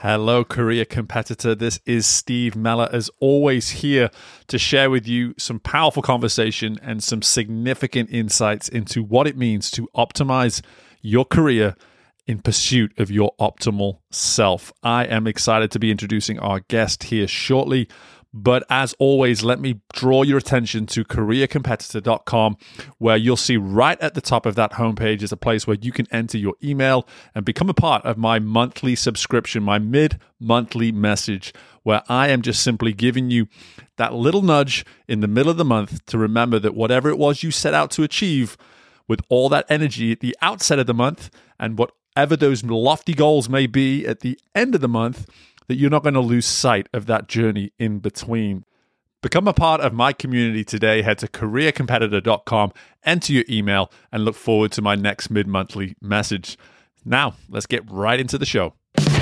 Hello, career competitor. This is Steve Meller, as always, here to share with you some powerful conversation and some significant insights into what it means to optimize your career in pursuit of your optimal self. I am excited to be introducing our guest here shortly. But as always, let me draw your attention to careercompetitor.com, where you'll see right at the top of that homepage is a place where you can enter your email and become a part of my monthly subscription, my mid-monthly message, where I am just simply giving you that little nudge in the middle of the month to remember that whatever it was you set out to achieve with all that energy at the outset of the month and whatever those lofty goals may be at the end of the month, that you're not going to lose sight of that journey in between. Become a part of my community today. Head to careercompetitor.com, enter your email, and look forward to my next mid-monthly message. Now, let's get right into the show.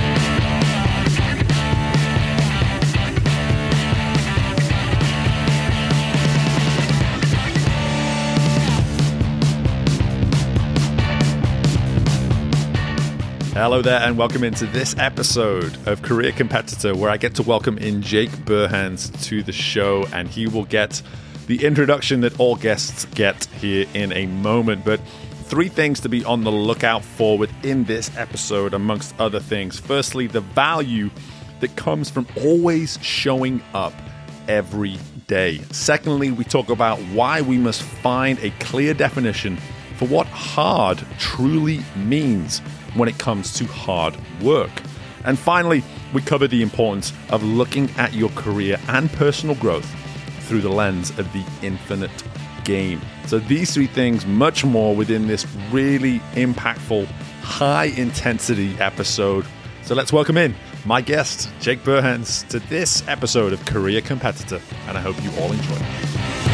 Hello there, and welcome into this episode of Career Competitor, where I get to welcome in Jake Burhans to the show, and he will get the introduction that all guests get here in a moment. But three things to be on the lookout for within this episode, amongst other things. Firstly, the value that comes from always showing up every day. Secondly, we talk about why we must find a clear definition for what hard truly means when it comes to hard work. And finally, we cover the importance of looking at your career and personal growth through the lens of the infinite game. So these three things, much more within this really impactful, high-intensity episode. So let's welcome in my guest, Jake Burhans, to this episode of Career Competitor, and I hope you all enjoy it.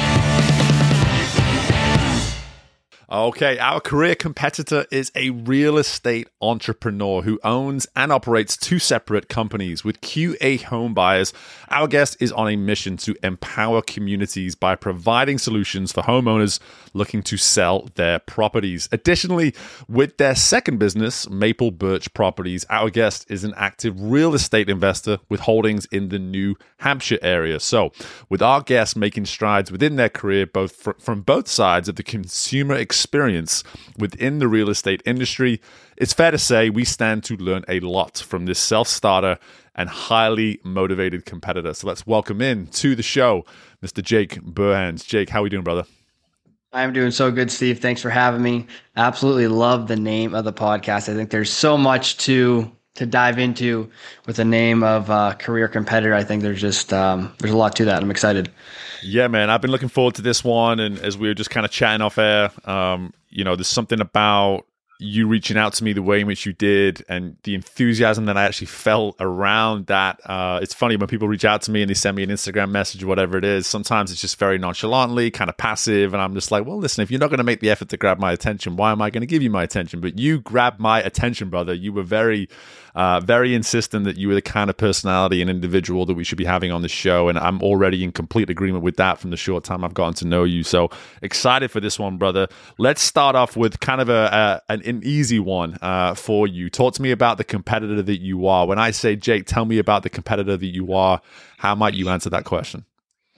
Okay, our career competitor is a real estate entrepreneur who owns and operates two separate companies. With QA Home Buyers, our guest is on a mission to empower communities by providing solutions for homeowners looking to sell their properties. Additionally, with their second business, Maple Birch Properties, our guest is an active real estate investor with holdings in the New Hampshire area. So, with our guests making strides within their career, from both sides of the consumer experience within the real estate industry, it's fair to say we stand to learn a lot from this self-starter and highly motivated competitor. So let's welcome in to the show, Mr. Jake Burhans. Jake, how are we doing, brother? I'm doing so good, Steve. Thanks for having me. Absolutely love the name of the podcast. I think there's so much to dive into with the name of Career Competitor. I think there's just there's a lot to that. I'm excited. Yeah, man. I've been looking forward to this one. And as we were just kind of chatting off air, there's something about you reaching out to me the way in which you did and the enthusiasm that I actually felt around that. It's funny when people reach out to me and they send me an Instagram message or whatever it is. Sometimes it's just very nonchalantly, kind of passive. And I'm just like, well, listen, if you're not going to make the effort to grab my attention, why am I going to give you my attention? But you grabbed my attention, brother. You were very insistent that you were the kind of personality and individual that we should be having on the show. And I'm already in complete agreement with that from the short time I've gotten to know you. So excited for this one, brother. Let's start off with kind of an easy one for you. Talk to me about the competitor that you are. When I say, Jake, tell me about the competitor that you are, how might you answer that question?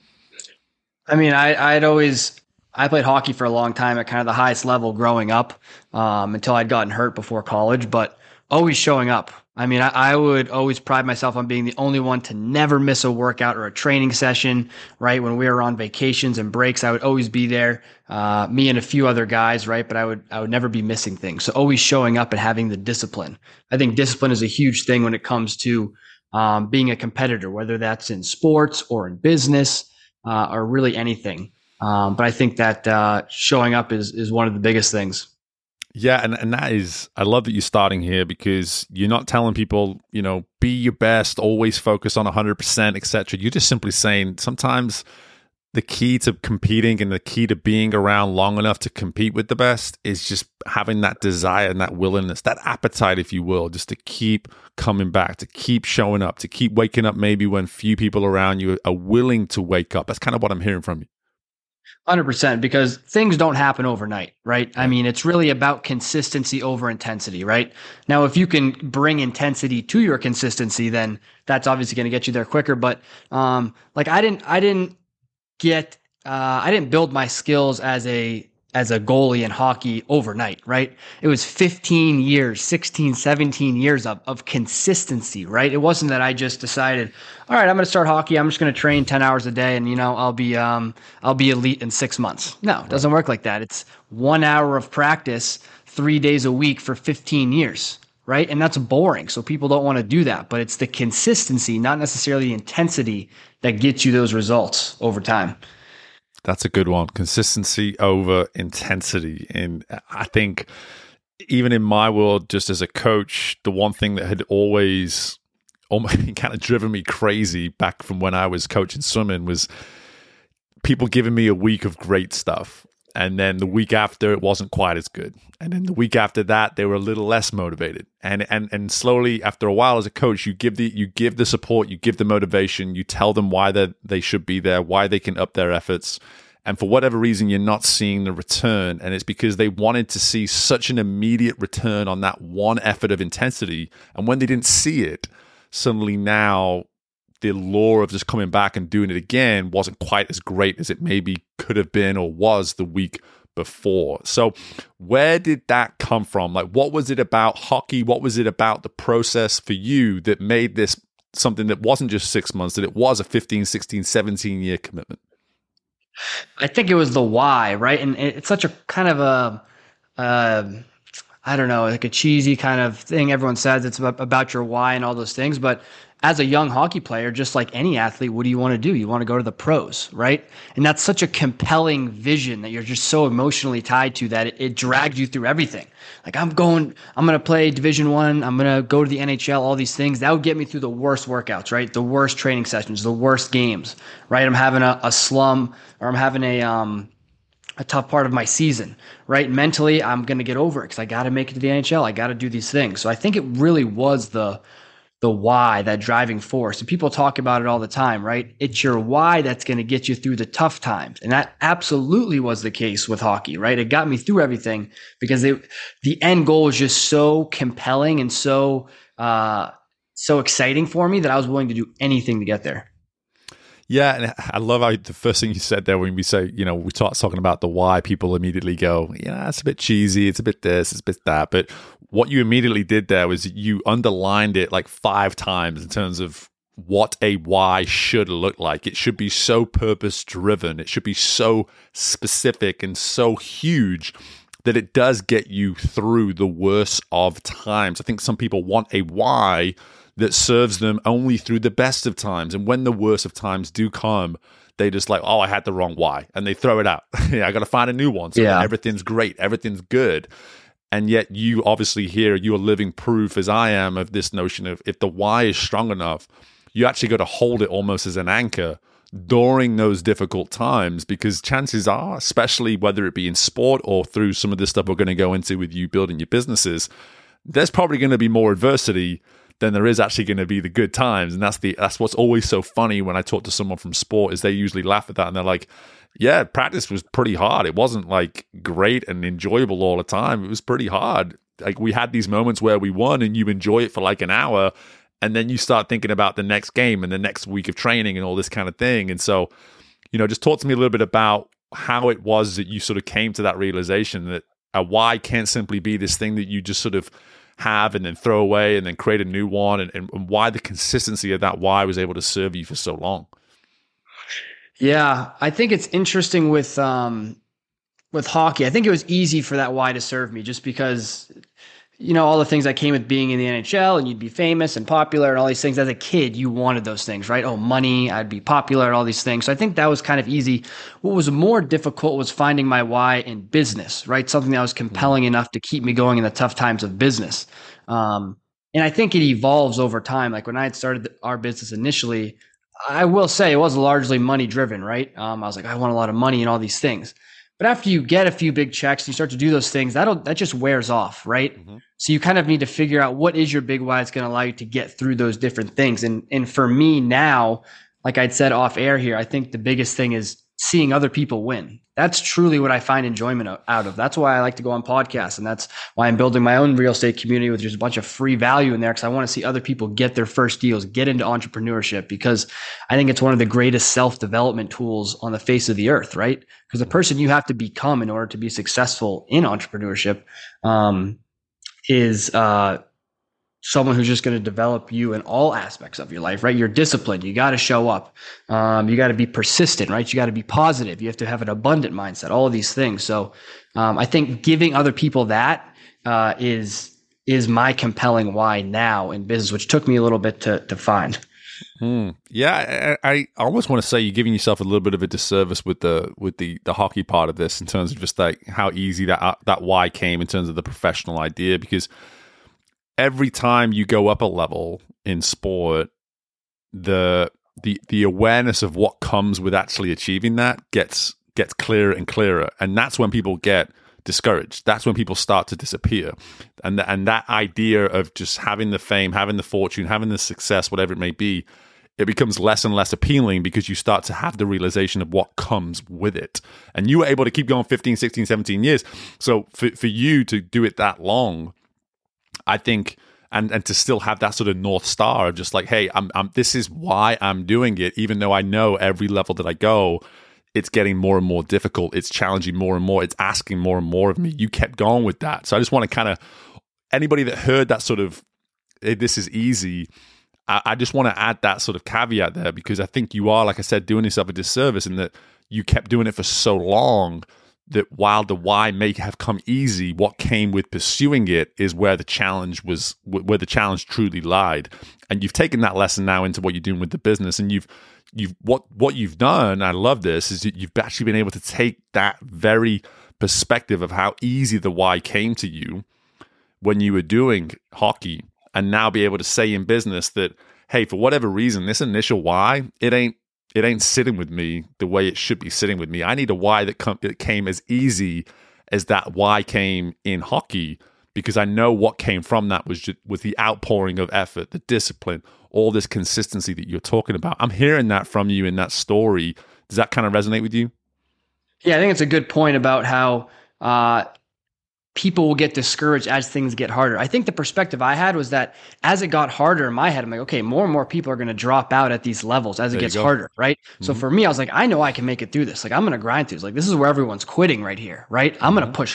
I mean, I played hockey for a long time at kind of the highest level growing up until I'd gotten hurt before college, but always showing up. I mean, I would always pride myself on being the only one to never miss a workout or a training session, right? When we were on vacations and breaks, I would always be there, me and a few other guys, right? But I would never be missing things. So always showing up and having the discipline. I think discipline is a huge thing when it comes to being a competitor, whether that's in sports or in business or really anything. But I think that showing up is one of the biggest things. Yeah, and that is, I love that you're starting here because you're not telling people, be your best, always focus on 100%, etc. You're just simply saying sometimes the key to competing and the key to being around long enough to compete with the best is just having that desire and that willingness, that appetite, if you will, just to keep coming back, to keep showing up, to keep waking up maybe when few people around you are willing to wake up. That's kind of what I'm hearing from you. 100%, because things don't happen overnight, right? I Right. mean, it's really about consistency over intensity, right? Now, if you can bring intensity to your consistency, then that's obviously going to get you there quicker. But like get I didn't build my skills as a goalie in hockey overnight, right? It was 15 years, 16, 17 years of consistency, right? It wasn't that I just decided, all right, I'm going to start hockey. I'm just going to train 10 hours a day and, I'll be elite in 6 months. No, it Right. doesn't work like that. It's 1 hour of practice, 3 days a week for 15 years. Right. And that's boring. So people don't want to do that, but it's the consistency, not necessarily the intensity that gets you those results over time. That's a good one. Consistency over intensity. And I think even in my world, just as a coach, the one thing that had always almost kind of driven me crazy back from when I was coaching swimming was people giving me a week of great stuff. And then the week after, it wasn't quite as good. And then the week after that, they were a little less motivated. And slowly, after a while, as a coach, you give the support, you give the motivation, you tell them why they should be there, why they can up their efforts. And for whatever reason, you're not seeing the return. And it's because they wanted to see such an immediate return on that one effort of intensity. And when they didn't see it, suddenly now the lure of just coming back and doing it again wasn't quite as great as it maybe could have been or was the week before. So where did that come from? Like, what was it about hockey? What was it about the process for you that made this something that wasn't just 6 months, that it was a 15, 16, 17-year commitment? I think it was the why, right? And it's such a kind of I don't know, like a cheesy kind of thing. Everyone says it's about your why and all those things. But as a young hockey player, just like any athlete, what do you want to do? You want to go to the pros, right? And that's such a compelling vision that you're just so emotionally tied to that it drags you through everything. Like I'm going to play Division 1. I'm going to go to the NHL, all these things. That would get me through the worst workouts, right? The worst training sessions, the worst games, right? I'm having a slum, or I'm having a tough part of my season, right? Mentally, I'm going to get over it because I got to make it to the NHL. I got to do these things. So I think it really was the why, that driving force. And people talk about it all the time, right? It's your why that's going to get you through the tough times. And that absolutely was the case with hockey, right? It got me through everything because the end goal was just so compelling and so exciting for me that I was willing to do anything to get there. Yeah, and I love how the first thing you said there when we say, we start talking about the why, people immediately go, yeah, it's a bit cheesy, it's a bit this, it's a bit that. But what you immediately did there was you underlined it like 5 times in terms of what a why should look like. It should be so purpose driven. It should be so specific and so huge that it does get you through the worst of times. I think some people want a why that serves them only through the best of times. And when the worst of times do come, they just like, oh, I had the wrong why. And they throw it out. Yeah, I got to find a new one. So everything's great. Everything's good. And yet you obviously here, you are living proof, as I am, of this notion of if the why is strong enough, you actually got to hold it almost as an anchor during those difficult times, because chances are, especially whether it be in sport or through some of the stuff we're going to go into with you building your businesses, there's probably going to be more adversity than there is actually going to be the good times. And that's what's always so funny when I talk to someone from sport, is they usually laugh at that and they're like, yeah, practice was pretty hard. It wasn't like great and enjoyable all the time. It was pretty hard. Like we had these moments where we won and you enjoy it for like an hour, and then you start thinking about the next game and the next week of training and all this kind of thing. And so, just talk to me a little bit about how it was that you sort of came to that realization that a why can't simply be this thing that you just sort of have and then throw away and then create a new one, and why the consistency of that why was able to serve you for so long. Yeah, I think it's interesting with hockey. I think it was easy for that why to serve me just because all the things that came with being in the NHL, and you'd be famous and popular and all these things. As a kid, you wanted those things, right? Oh, money, I'd be popular and all these things. So I think that was kind of easy. What was more difficult was finding my why in business, right? Something that was compelling enough to keep me going in the tough times of business. And I think it evolves over time. Like when I had started our business initially, I will say it was largely money driven, right? I was like, I want a lot of money and all these things. But after you get a few big checks and you start to do those things, that just wears off, right? Mm-hmm. So you kind of need to figure out what is your big why that's going to allow you to get through those different things. And for me now, like I'd said off air here, I think the biggest thing is seeing other people win. That's truly what I find enjoyment out of. That's why I like to go on podcasts. And that's why I'm building my own real estate community with just a bunch of free value in there, because I want to see other people get their first deals, get into entrepreneurship, because I think it's one of the greatest self-development tools on the face of the earth, right? Because the person you have to become in order to be successful in entrepreneurship is someone who's just going to develop you in all aspects of your life, right? You're disciplined. You got to show up. You got to be persistent, right? You got to be positive. You have to have an abundant mindset, all of these things. So I think giving other people that is my compelling why now in business, which took me a little bit to find. Yeah, I almost want to say you're giving yourself a little bit of a disservice with the hockey part of this, in terms of just like how easy that why came in terms of the professional idea, because every time you go up a level in sport, the awareness of what comes with actually achieving that gets clearer and clearer, and that's when people get discouraged. That's when people start to disappear, and that idea of just having the fame, having the fortune, having the success, whatever it may be, it becomes less and less appealing, because you start to have the realization of what comes with it. And you were able to keep going 15, 16, 17 years. So for you to do it that long, I think, and to still have that sort of North Star of just like, hey, I'm this is why I'm doing it, even though I know every level that I go, it's getting more and more difficult. It's challenging more and more. It's asking more and more of me. You kept going with that. So I just want to kind of, anybody that heard that sort of, hey, this is easy, I just want to add that sort of caveat there, because I think you are, like I said, doing yourself a disservice in that you kept doing it for so long, that while the why may have come easy, what came with pursuing it is where the challenge was, where the challenge truly lied. And you've taken that lesson now into what you're doing with the business, and what you've done, I love this, is you've actually been able to take that very perspective of how easy the why came to you when you were doing hockey, and now be able to say in business that, hey, for whatever reason, this initial why, it ain't sitting with me the way it should be sitting with me. I need a why that came as easy as that why came in hockey, because I know what came from that was the outpouring of effort, the discipline, all this consistency that you're talking about. I'm hearing that from you in that story. Does that kind of resonate with you? Yeah, I think it's a good point about how people will get discouraged as things get harder. I think the perspective I had was that as it got harder in my head, I'm like, okay, more and more people are going to drop out at these levels as it gets harder, right? Mm-hmm. So for me, I was like, I know I can make it through this. Like, I'm going to grind through this. Like, this is where everyone's quitting right here, right? I'm going to push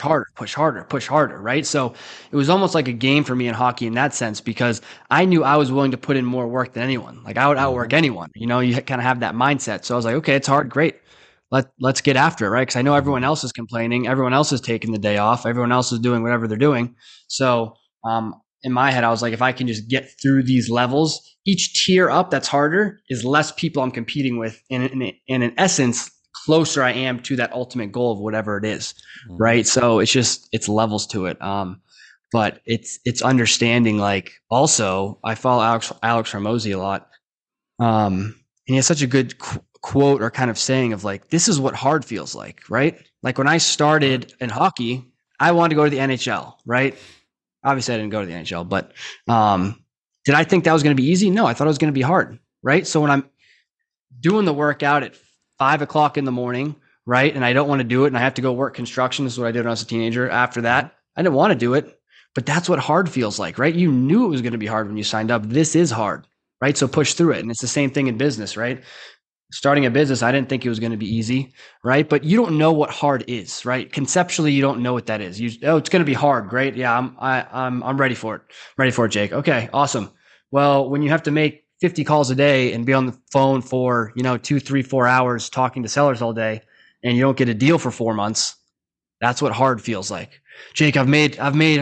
harder, right? So it was almost like a game for me in hockey in that sense, because I knew I was willing to put in more work than anyone. Like, I would outwork anyone. You know, you kind of have that mindset. So I was like, okay, it's hard. Great. Let's get after it, right? Because I know everyone else is complaining. Everyone else is taking the day off. Everyone else is doing whatever they're doing. So in my head, I was like, if I can just get through these levels, each tier up that's harder is less people I'm competing with. And in essence, closer I am to that ultimate goal of whatever it is, right? So it's levels to it. But it's understanding, like, also, I follow Alex Hormozi a lot. And he has such a good quote or kind of saying of like, this is what hard feels like, right? Like when I started in hockey, I wanted to go to the NHL, right? Obviously I didn't go to the NHL, but did I think that was going to be easy? No, I thought it was going to be hard, right? So when I'm doing the workout at 5 o'clock in the morning, right? And I don't want to do it, and I have to go work construction. This is what I did when I was a teenager. After that, I didn't want to do it, but that's what hard feels like, right? You knew it was going to be hard when you signed up. This is hard, right? So push through it. And it's the same thing in business, right? Starting a business, I didn't think it was going to be easy, right? But you don't know what hard is, right? Conceptually, you don't know what that is. It's going to be hard. Great. Yeah, I'm ready for it. Ready for it, Jake. Okay, awesome. Well, when you have to make 50 calls a day and be on the phone for, 2, 3, 4 hours talking to sellers all day, and you don't get a deal for 4 months, that's what hard feels like. Jake, I've made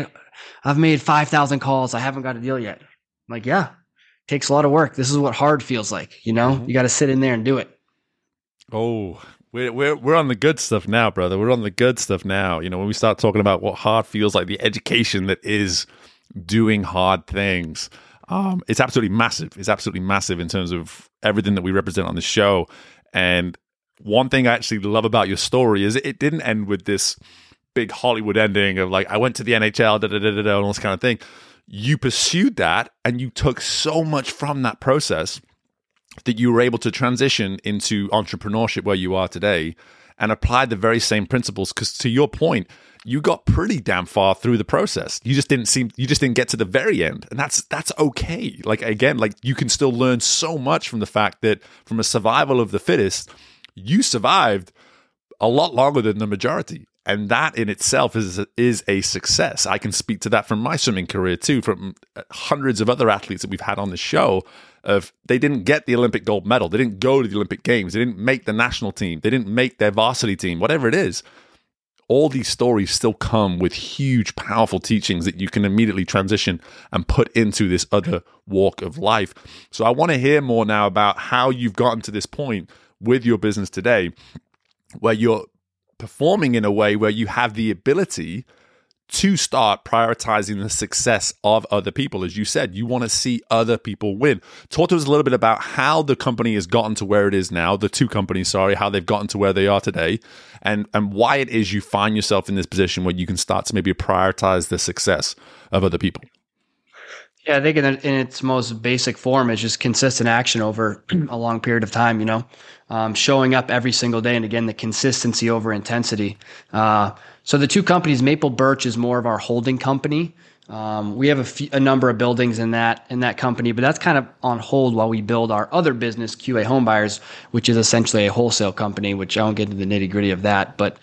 5,000 calls. I haven't got a deal yet. I'm like, yeah. Takes a lot of work. This is what hard feels like. You got to sit in there and do it. Oh, we're on the good stuff now, brother. We're on the good stuff now. When we start talking about what hard feels like, the education that is doing hard things, it's absolutely massive. It's absolutely massive in terms of everything that we represent on the show. And one thing I actually love about your story is it didn't end with this big Hollywood ending of like, I went to the NHL, and all this kind of thing. You pursued that, and you took so much from that process that you were able to transition into entrepreneurship where you are today and apply the very same principles. Because to your point, you got pretty damn far through the process. You just didn't get to the very end. And that's okay. Like, again, like, you can still learn so much from the fact that from a survival of the fittest, you survived a lot longer than the majority. And that in itself is a success. I can speak to that from my swimming career too, from hundreds of other athletes that we've had on the show. Of they didn't get the Olympic gold medal, they didn't go to the Olympic Games, they didn't make the national team, they didn't make their varsity team, whatever it is. All these stories still come with huge, powerful teachings that you can immediately transition and put into this other walk of life. So I want to hear more now about how you've gotten to this point with your business today, where you're performing in a way where you have the ability to start prioritizing the success of other people. As you said, you want to see other people win. Talk to us a little bit about how the company has gotten to where it is now, the two companies, how they've gotten to where they are today, and why it is you find yourself in this position where you can start to maybe prioritize the success of other people. Yeah, I think in its most basic form is just consistent action over a long period of time, showing up every single day. And again, the consistency over intensity. So the two companies, Maple Birch is more of our holding company. We have a number of buildings in that company, but that's kind of on hold while we build our other business, QA Homebuyers, which is essentially a wholesale company, which I won't get into the nitty gritty of that. But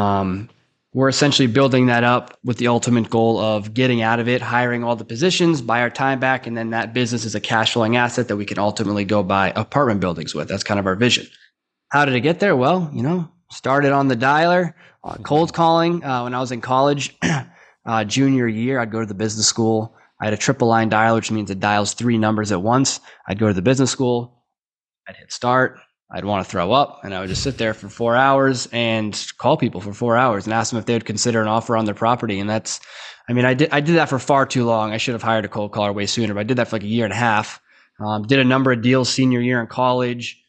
we're essentially building that up with the ultimate goal of getting out of it, hiring all the positions, buy our time back, and then that business is a cash flowing asset that we can ultimately go buy apartment buildings with. That's kind of our vision. How did it get there? Well, started on the dialer, cold calling. When I was in college, junior year, I'd go to the business school. I had a triple line dialer, which means it dials 3 numbers at once. I'd go to the business school. I'd hit start. I'd want to throw up, and I would just sit there for 4 hours and call people for 4 hours and ask them if they would consider an offer on their property. And I did that for far too long. I should have hired a cold caller way sooner, but I did that for like a year and a half. Did a number of deals senior year in college.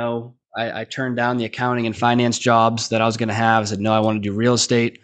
I turned down the accounting and finance jobs that I was going to have. I said, no, I want to do real estate.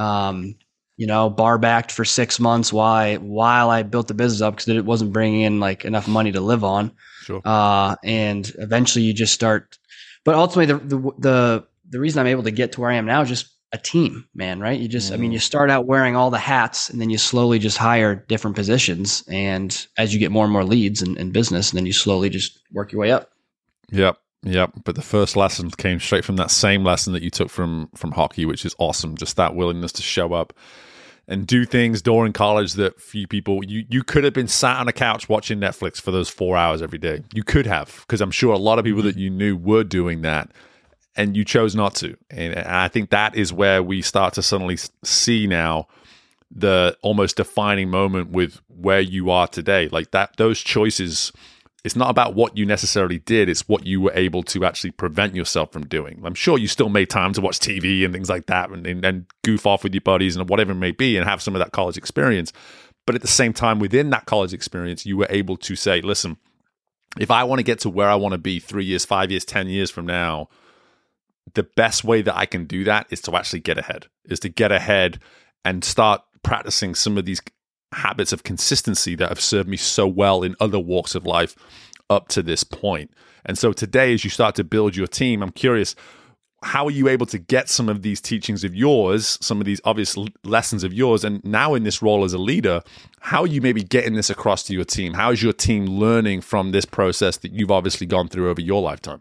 Bar backed for 6 months while I built the business up because it wasn't bringing in like enough money to live on. Sure. And eventually you just start, but ultimately the reason I'm able to get to where I am now is just a team, man, right? You just, you start out wearing all the hats and then you slowly just hire different positions. And as you get more and more leads in business, and then you slowly just work your way up. Yep. But the first lesson came straight from that same lesson that you took from hockey, which is awesome. Just that willingness to show up and do things during college that few people, you could have been sat on a couch watching Netflix for those 4 hours every day. You could have, because I'm sure a lot of people that you knew were doing that, and you chose not to. And I think that is where we start to suddenly see now the almost defining moment with where you are today. Like that, those choices, it's not about what you necessarily did, it's what you were able to actually prevent yourself from doing. I'm sure you still made time to watch TV and things like that and goof off with your buddies and whatever it may be and have some of that college experience. But at the same time, within that college experience, you were able to say, listen, if I want to get to where I want to be 3 years, 5 years, 10 years from now, the best way that I can do that is to actually get ahead and start practicing some of these habits of consistency that have served me so well in other walks of life up to this point. And so today, as you start to build your team, I'm curious, how are you able to get some of these teachings of yours, some of these obvious lessons of yours, and now in this role as a leader, how are you maybe getting this across to your team? How is your team learning from this process that you've obviously gone through over your lifetime?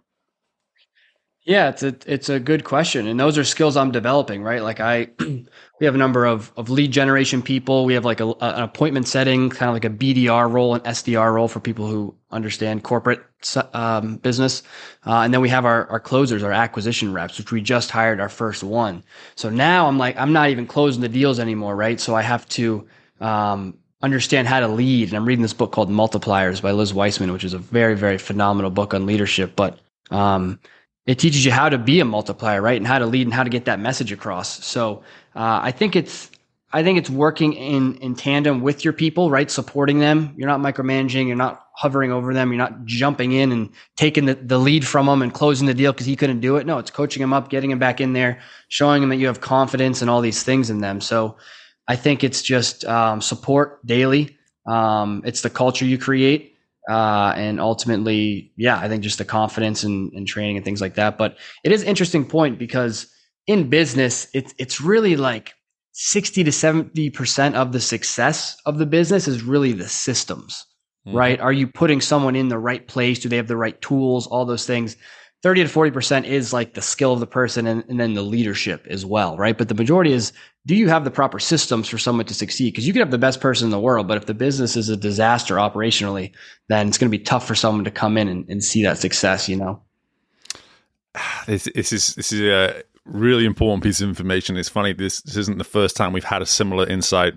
Yeah, it's a good question. And those are skills I'm developing, right? Like we have a number of lead generation people. We have like an appointment setting, kind of like a BDR role, an SDR role for people who understand corporate business. And then we have our closers, our acquisition reps, which we just hired our first one. So now I'm not even closing the deals anymore, right? So I have to understand how to lead. And I'm reading this book called Multipliers by Liz Weissman, which is a very, very phenomenal book on leadership. But it teaches you how to be a multiplier, right? And how to lead and how to get that message across. So I think it's working in tandem with your people, right? Supporting them. You're not micromanaging. You're not hovering over them. You're not jumping in and taking the lead from them and closing the deal because he couldn't do it. No, it's coaching them up, getting them back in there, showing them that you have confidence and all these things in them. So I think it's just support daily. It's the culture you create. And ultimately, yeah, I think just the confidence and training and things like that. But it is an interesting point because in business, it's really like 60 to 70% of the success of the business is really the systems, right? Are you putting someone in the right place? Do they have the right tools? All those things. 30 to 40% is like the skill of the person and then the leadership as well, right? But the majority is, do you have the proper systems for someone to succeed? Because you could have the best person in the world, but if the business is a disaster operationally, then it's going to be tough for someone to come in and see that success, you know? This is a really important piece of information. It's funny, this isn't the first time we've had a similar insight.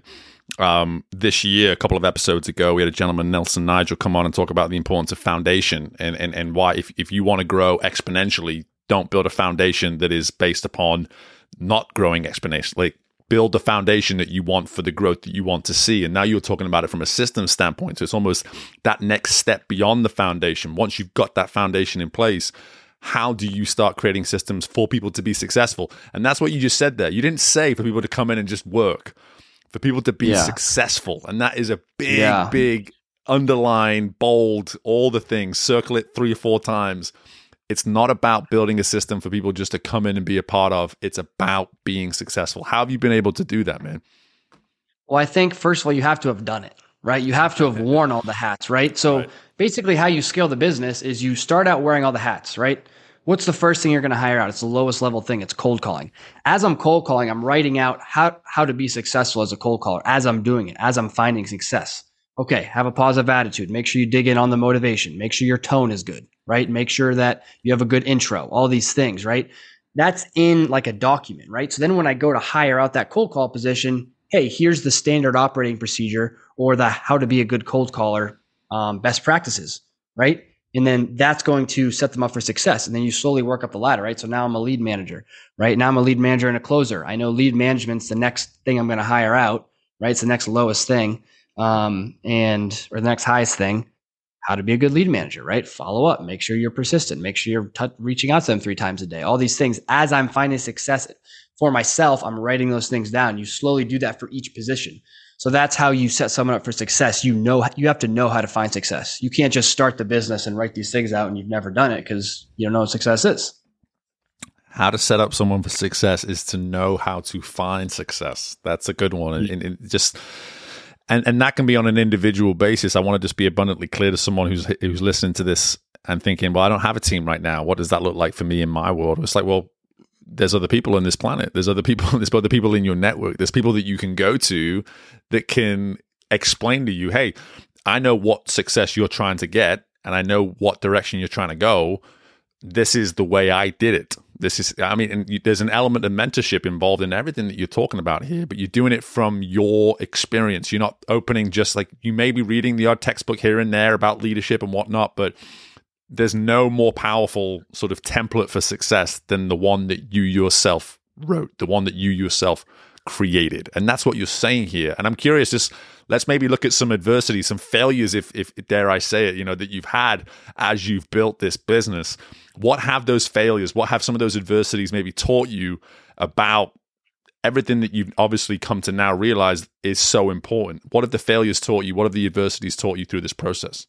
This year, a couple of episodes ago, we had a gentleman, Nelson Nigel, come on and talk about the importance of foundation and why if you want to grow exponentially, don't build a foundation that is based upon not growing exponentially. Like, build the foundation that you want for the growth that you want to see. And now you're talking about it from a systems standpoint. So it's almost that next step beyond the foundation. Once you've got that foundation in place, how do you start creating systems for people to be successful? And that's what you just said there. You didn't say for people to come in and just work, for people to be successful. And that is a big underline, bold, all the things, circle it 3 or 4 times. It's not about building a system for people just to come in and be a part of. It's about being successful. How have you been able to do that, man? Well, I think first of all, you have to have done it, right? You have to have worn all the hats, right? So basically how you scale the business is you start out wearing all the hats, right? What's the first thing you're going to hire out? It's the lowest level thing. It's cold calling. As I'm cold calling, I'm writing out how to be successful as a cold caller, as I'm doing it, as I'm finding success. Okay, have a positive attitude. Make sure you dig in on the motivation. Make sure your tone is good, right? Make sure that you have a good intro, all these things, right? That's in like a document, right? So then when I go to hire out that cold call position, hey, here's the standard operating procedure or the how to be a good cold caller best practices, right? And then that's going to set them up for success. And then you slowly work up the ladder, right? So now I'm a lead manager, right? Now I'm a lead manager and a closer. I know lead management's the next thing I'm going to hire out, right? It's the next lowest thing. Or the next highest thing, how to be a good lead manager, right? Follow up, make sure you're persistent, make sure you're reaching out to them 3 times a day. All these things, as I'm finding success for myself, I'm writing those things down. You slowly do that for each position. So that's how you set someone up for success. You have to know how to find success. You can't just start the business and write these things out and you've never done it because you don't know what success is. How to set up someone for success is to know how to find success. That's a good one. And that can be on an individual basis. I want to just be abundantly clear to someone who's listening to this and thinking, well, I don't have a team right now. What does that look like for me in my world? It's like, well, there's other people on this planet. There's other people in your network. There's people that you can go to that can explain to you, hey, I know what success you're trying to get, and I know what direction you're trying to go. This is the way I did it. There's an element of mentorship involved in everything that you're talking about here, but you're doing it from your experience. You're not opening just like, you may be reading the odd textbook here and there about leadership and whatnot, but there's no more powerful sort of template for success than the one that you yourself wrote, the one that you yourself created. And that's what you're saying here. And I'm curious, just let's maybe look at some adversity, some failures, if dare I say it, that you've had as you've built this business. What have those failures, what have some of those adversities maybe taught you about everything that you've obviously come to now realize is so important? What have the failures taught you? What have the adversities taught you through this process?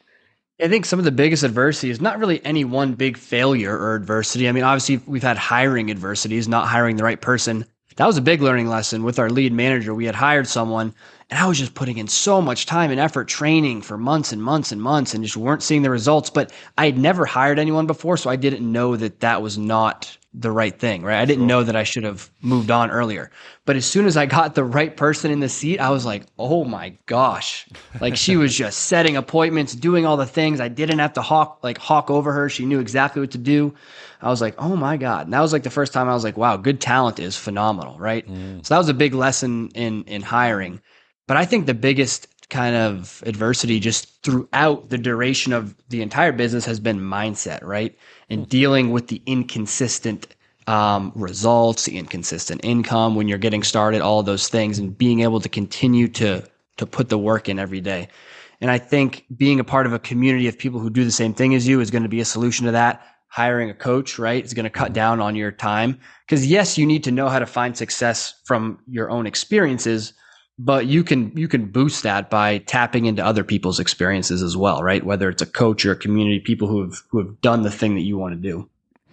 I think some of the biggest adversity is not really any one big failure or adversity. I mean, obviously we've had hiring adversities, not hiring the right person. That was a big learning lesson with our lead manager. We had hired someone and I was just putting in so much time and effort training for months and months and months and just weren't seeing the results. But I had never hired anyone before, so I didn't know that was not the right thing, right? I didn't know that I should have moved on earlier. But as soon as I got the right person in the seat, I was like, oh my gosh. Like she was just setting appointments, doing all the things. I didn't have to hawk over her. She knew exactly what to do. I was like, oh my God. And that was like the first time I was like, wow, good talent is phenomenal, right? So that was a big lesson in hiring. But I think the biggest kind of adversity just throughout the duration of the entire business has been mindset, right? And dealing with the inconsistent results, the inconsistent income when you're getting started, all of those things, and being able to continue to put the work in every day. And I think being a part of a community of people who do the same thing as you is going to be a solution to that. Hiring a coach, right, is going to cut down on your time. Because yes, you need to know how to find success from your own experiences, but you can boost that by tapping into other people's experiences as well, right? Whether it's a coach or a community, people who have done the thing that you want to do.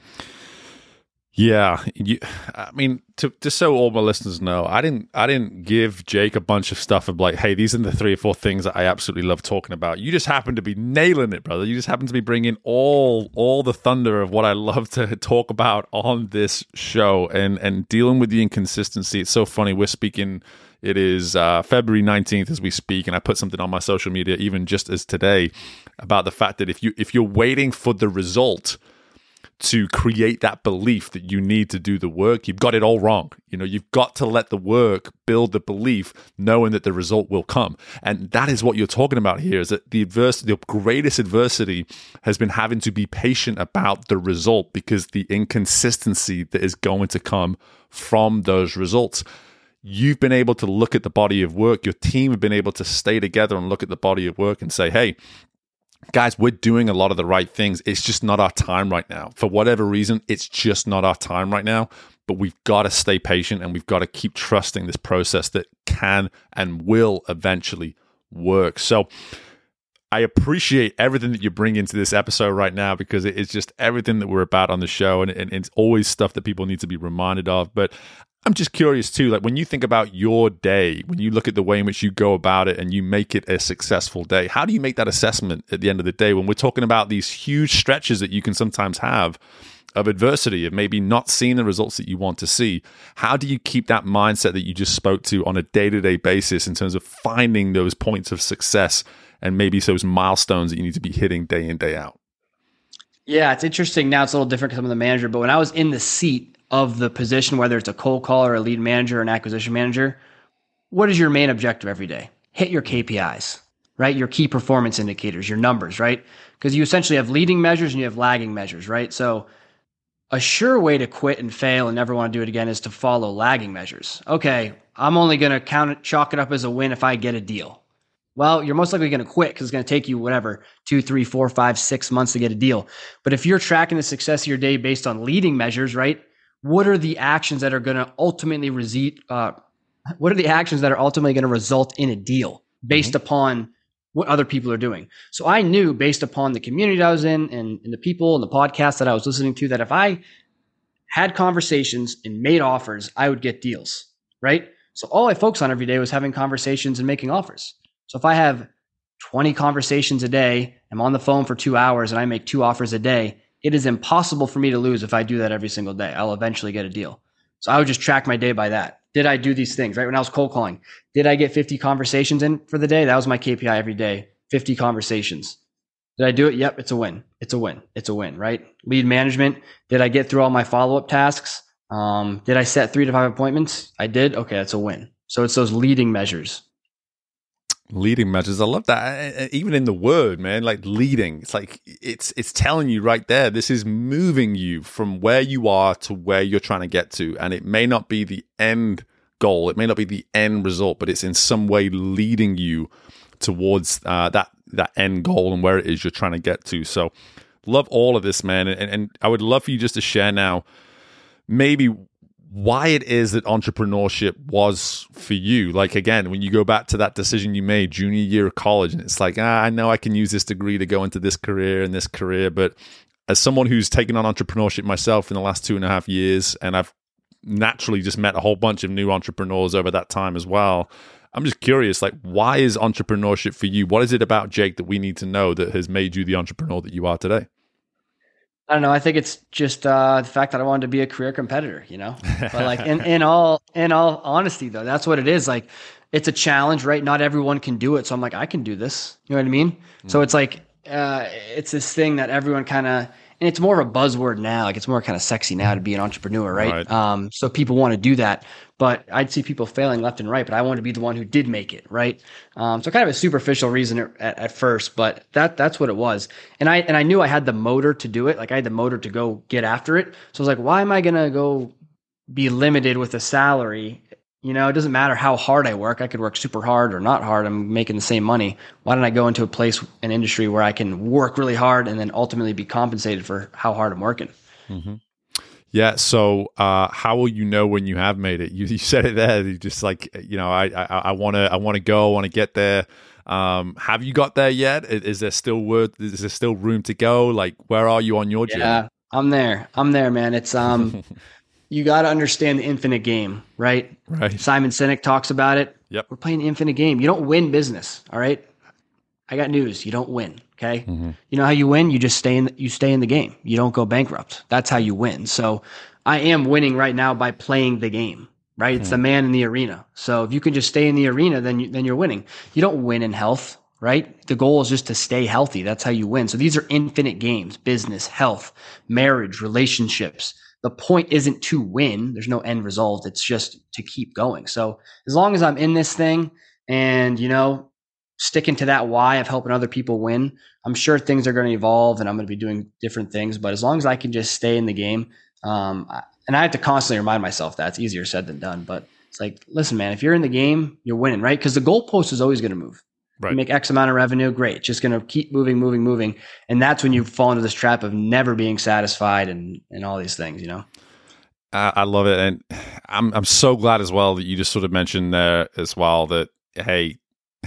Yeah, I mean, just so all my listeners know, I didn't give Jake a bunch of stuff of like, hey, these are the 3 or 4 things that I absolutely love talking about. You just happen to be nailing it, brother. You just happen to be bringing all the thunder of what I love to talk about on this show, and dealing with the inconsistency. It's so funny. We're speaking. It is February 19th as we speak, and I put something on my social media, even just as today, about the fact that if you're waiting for the result to create that belief that you need to do the work, you've got it all wrong. You've got to let the work build the belief, knowing that the result will come. And that is what you're talking about here, is that the greatest adversity has been having to be patient about the result, because the inconsistency that is going to come from those results. You've been able to look at the body of work. Your team have been able to stay together and look at the body of work and say, hey, guys, we're doing a lot of the right things. It's just not our time right now. For whatever reason, it's just not our time right now. But we've got to stay patient, and we've got to keep trusting this process that can and will eventually work. So I appreciate everything that you bring into this episode right now, because it's just everything that we're about on the show. And it's always stuff that people need to be reminded of. But I'm just curious too, like when you think about your day, when you look at the way in which you go about it and you make it a successful day, how do you make that assessment at the end of the day when we're talking about these huge stretches that you can sometimes have of adversity, of maybe not seeing the results that you want to see? How do you keep that mindset that you just spoke to on a day-to-day basis in terms of finding those points of success and maybe those milestones that you need to be hitting day in, day out? Yeah, it's interesting. Now it's a little different because I'm the manager, but when I was in the seat of the position, whether it's a cold caller, a lead manager, or an acquisition manager, what is your main objective every day? Hit your KPIs, right? Your key performance indicators, your numbers, right? Because you essentially have leading measures and you have lagging measures, right? So a sure way to quit and fail and never want to do it again is to follow lagging measures. Okay, I'm only going to chalk it up as a win if I get a deal. Well, you're most likely going to quit because it's going to take you 2, 3, 4, 5, 6 months to get a deal. But if you're tracking the success of your day based on leading measures, right? What are the actions that are going to ultimately result in a deal based upon what other people are doing? So I knew, based upon the community I was in and the people and the podcast that I was listening to, that if I had conversations and made offers, I would get deals, right? So all I focused on every day was having conversations and making offers. So if I have 20 conversations a day, I'm on the phone for 2 hours and I make 2 offers a day, it is impossible for me to lose if I do that every single day. I'll eventually get a deal. So I would just track my day by that. Did I do these things, right? When I was cold calling, did I get 50 conversations in for the day? That was my KPI every day, 50 conversations. Did I do it? Yep, it's a win. It's a win. It's a win, right? Lead management, did I get through all my follow-up tasks? Did I set 3 to 5 appointments? I did. Okay, that's a win. So it's those leading measures. Leading measures. I love that. Even in the word, man, like leading, it's like it's telling you right there, this is moving you from where you are to where you're trying to get to. And it may not be the end goal, it may not be the end result, but it's in some way leading you towards that end goal and where it is you're trying to get to. So love all of this, man. And I would love for you just to share now maybe why it is that entrepreneurship was for you. Like, again, when you go back to that decision you made junior year of college, and it's like, I know I can use this degree to go into this career and this career, but as someone who's taken on entrepreneurship myself in the last 2.5 years, and I've naturally just met a whole bunch of new entrepreneurs over that time as well, I'm just curious, like, why is entrepreneurship for you? What is it about Jake that we need to know that has made you the entrepreneur that you are today? I don't know. I think it's just the fact that I wanted to be a career competitor, But like in all honesty, though, that's what it is. Like, it's a challenge, right? Not everyone can do it. So I'm like, I can do this. You know what I mean? So it's like it's this thing that everyone kind of, and it's more of a buzzword now. Like, it's more kind of sexy now to be an entrepreneur, right? So people want to do that, but I'd see people failing left and right, but I want to be the one who did make it, right? So kind of a superficial reason at first, but that's what it was. And I knew I had the motor to do it. Like, I had the motor to go get after it. So I was like, why am I going to go be limited with a salary? It doesn't matter how hard I work. I could work super hard or not hard. I'm making the same money. Why don't I go into an industry where I can work really hard and then ultimately be compensated for how hard I'm working? Mm-hmm. Yeah. So, how will you know when you have made it? You said it there. You just like, I want to go, I want to get there. Have you got there yet? Is there still is there still room to go? Like, where are you on your journey? Yeah, I'm there. I'm there, man. It's you got to understand the infinite game, right? Right. Simon Sinek talks about it. Yep. We're playing the infinite game. You don't win business, all right? I got news. You don't win, okay? Mm-hmm. You know how you win? You just stay in the game. You don't go bankrupt. That's how you win. So I am winning right now by playing the game, right? It's the man in the arena. So if you can just stay in the arena, then you're winning. You don't win in health, right? The goal is just to stay healthy. That's how you win. So these are infinite games: business, health, marriage, relationships. The point isn't to win. There's no end result. It's just to keep going. So as long as I'm in this thing and, sticking to that why of helping other people win, I'm sure things are going to evolve and I'm going to be doing different things. But as long as I can just stay in the game, and I have to constantly remind myself that it's easier said than done. But it's like, listen, man, if you're in the game, you're winning, right? Because the goalpost is always going to move. Right. You make X amount of revenue, great. It's just going to keep moving. And that's when you fall into this trap of never being satisfied and all these things, I love it. And I'm so glad as well that you just sort of mentioned there as well that, hey,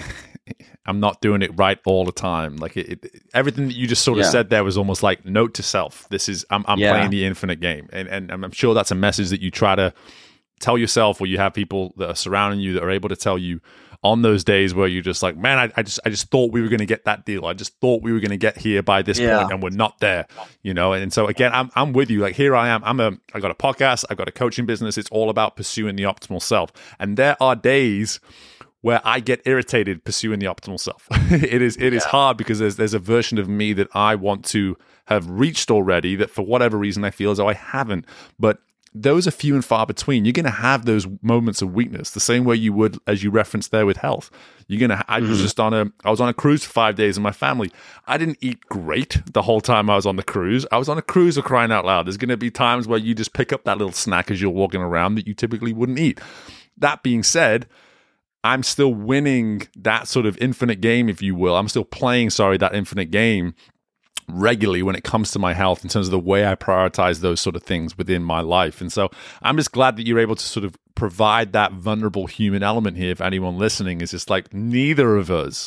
I'm not doing it right all the time. Like everything that you just sort of said there was almost like note to self. This is, I'm playing the infinite game. And I'm sure that's a message that you try to tell yourself, or you have people that are surrounding you that are able to tell you on those days where you're just like, man, I just thought we were going to get that deal. I just thought we were going to get here by this point, and we're not there, And so again, I'm with you. Like, here I am. I got a podcast. I've got a coaching business. It's all about pursuing the optimal self. And there are days where I get irritated pursuing the optimal self. It is hard because there's a version of me that I want to have reached already that for whatever reason I feel as though I haven't. But those are few and far between. You're going to have those moments of weakness, the same way you would, as you referenced there with health. I was on a cruise for 5 days with my family. I didn't eat great the whole time I was on the cruise. I was on a cruise, for crying out loud. There's going to be times where you just pick up that little snack as you're walking around that you typically wouldn't eat. That being said, I'm still winning that sort of infinite game, if you will. I'm still playing, that infinite game regularly when it comes to my health in terms of the way I prioritize those sort of things within my life. And so I'm just glad that you're able to sort of provide that vulnerable human element here. If anyone listening is just like, neither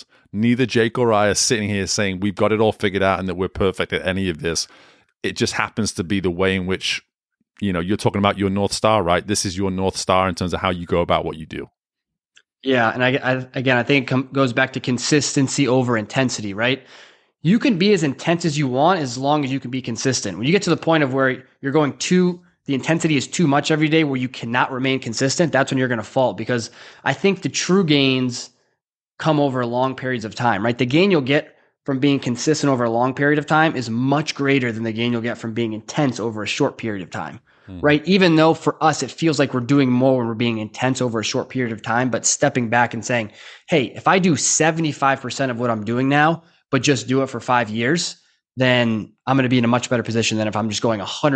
Jake or I are sitting here saying we've got it all figured out and that we're perfect at any of this. It just happens to be the way in which, you're talking about your North Star, right? This is your North Star in terms of how you go about what you do. Yeah. And I think it goes back to consistency over intensity, right? You can be as intense as you want as long as you can be consistent. When you get to the point of where you're going the intensity is too much every day where you cannot remain consistent, that's when you're going to fall, because I think the true gains come over long periods of time, right? The gain you'll get from being consistent over a long period of time is much greater than the gain you'll get from being intense over a short period of time. Right? Even though for us, it feels like we're doing more when we're being intense over a short period of time, but stepping back and saying, hey, if I do 75% of what I'm doing now, but just do it for 5 years, then I'm going to be in a much better position than if I'm just going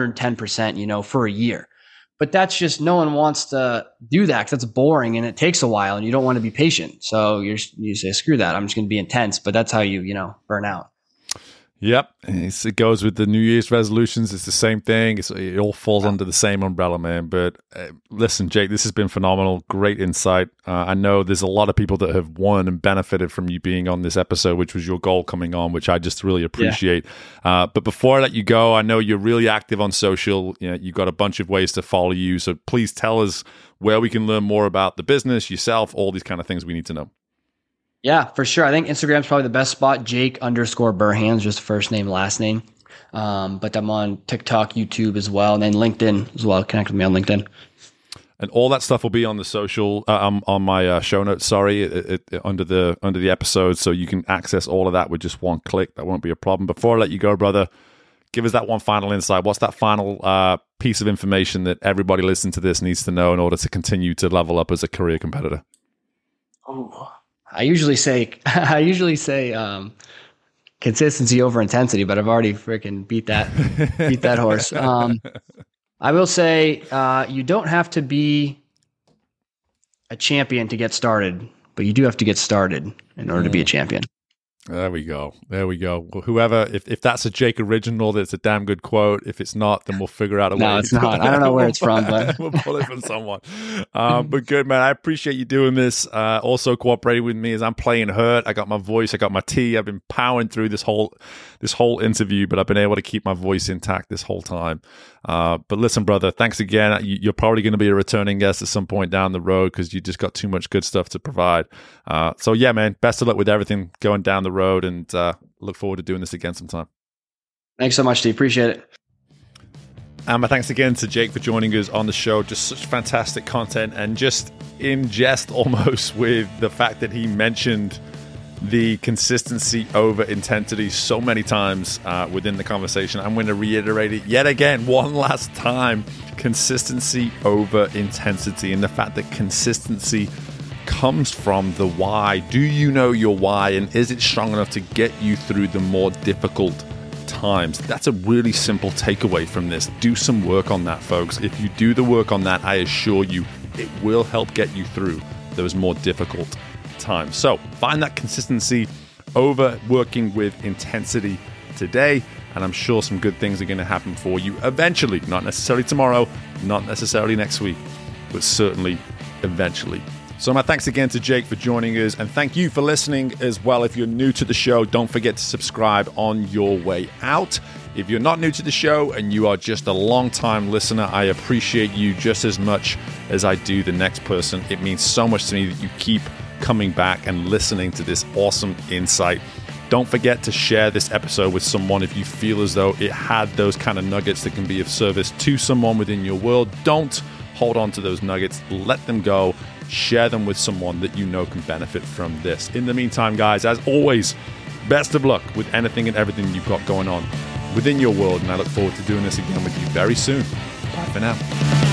110%, for a year. But that's just, no one wants to do that because that's boring and it takes a while and you don't want to be patient. So you say, screw that. I'm just going to be intense. But that's how you burn out. Yep. It goes with the New Year's resolutions. It's the same thing. It all falls under the same umbrella, man. But listen, Jake, this has been phenomenal. Great insight. I know there's a lot of people that have won and benefited from you being on this episode, which was your goal coming on, which I just really appreciate. Yeah. But before I let you go, I know you're really active on social. You've got a bunch of ways to follow you. So please tell us where we can learn more about the business, yourself, all these kind of things we need to know. Yeah, for sure. I think Instagram's probably the best spot. Jake_Burhans, just first name, last name. But I'm on TikTok, YouTube as well, and then LinkedIn as well. Connect with me on LinkedIn. And all that stuff will be on the social, on my show notes. Sorry, under the episode, so you can access all of that with just one click. That won't be a problem. Before I let you go, brother, give us that one final insight. What's that final piece of information that everybody listening to this needs to know in order to continue to level up as a career competitor? Oh. I usually say consistency over intensity, but I've already freaking beat that horse. I will say you don't have to be a champion to get started, but you do have to get started in order to be a champion. There we go. There we go. Well, whoever, if that's a Jake original, that's a damn good quote. If it's not, then we'll figure out a way. No, it's not. I don't know where it's from, but we'll pull it from someone. But good, man. I appreciate you doing this. Also cooperating with me as I'm playing hurt. I got my voice. I got my tea. I've been powering through this whole interview, but I've been able to keep my voice intact this whole time. But listen, brother, thanks again. You're probably going to be a returning guest at some point down the road because you just got too much good stuff to provide. So yeah, man, best of luck with everything going down the road, and look forward to doing this again sometime. Thanks so much, Steve. Appreciate it. And my thanks again to Jake for joining us on the show. Just such fantastic content, and just in jest almost with the fact that he mentioned the consistency over intensity so many times within the conversation. I'm going to reiterate it yet again, one last time. Consistency over intensity, and the fact that consistency comes from the why. Do you know your why, and is it strong enough to get you through the more difficult times? That's a really simple takeaway from this. Do some work on that, folks. If you do the work on that, I assure you it will help get you through those more difficult times. So find that consistency over working with intensity today, and I'm sure some good things are going to happen for you eventually. Not necessarily tomorrow, not necessarily next week, but certainly eventually. So my thanks again to Jake for joining us, and thank you for listening as well. If you're new to the show, don't forget to subscribe on your way out. If you're not new to the show and you are just a long-time listener, I appreciate you just as much as I do the next person. It means so much to me that you keep coming back and listening to this awesome insight. Don't forget to share this episode with someone if you feel as though it had those kind of nuggets that can be of service to someone within your world. Don't hold on to those nuggets. Let them go. Share them with someone that you know can benefit from this. In the meantime, guys, as always, best of luck with anything and everything you've got going on within your world, and I look forward to doing this again with you very soon. Bye for now.